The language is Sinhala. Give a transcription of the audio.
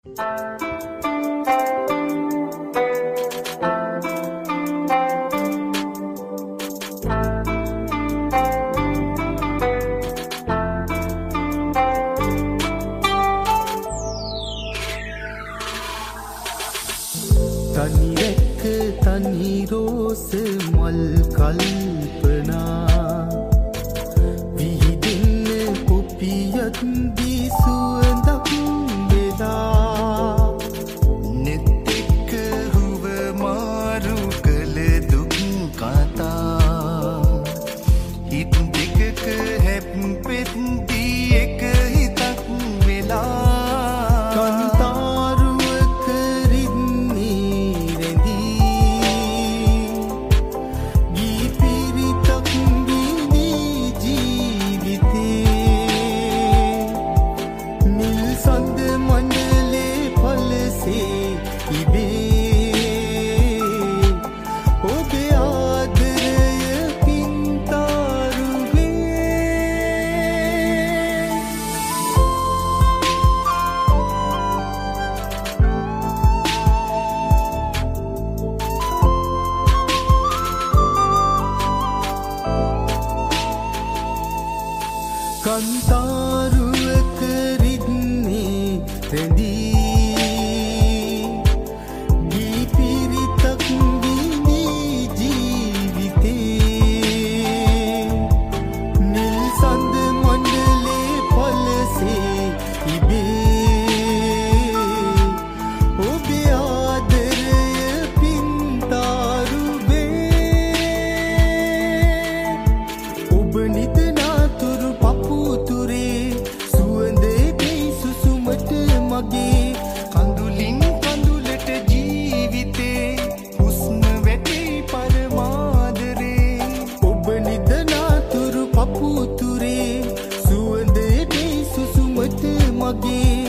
තනිරැක්ක තනි රෝස මල් කල්පනා විහිදෙන්න කොපියක් දී සුවඳක් වෙලා නෙත් එක්ක හුව මාරු කළ දුක් කතා හිත් දෙකක හැප්පෙද්දී එක හිතක් වෙලා කන්තාරුවක රිද්නේ රැඳී ගී පිරිතක් විඳී ජීවිතේ නිල් සඳ මණ්ඩලේ පලසේ ඉබේ ඔබේ ආදරය පින්තාරුවේ ඔබ නිදනාතුරු කඳුලින් කඳුලට ජීවිතේ හුස්ම වැටේ පරමාදරේ ඔබ නිදනාතුරු පපුතුරේ සුවඳේ සුසුමට මගේ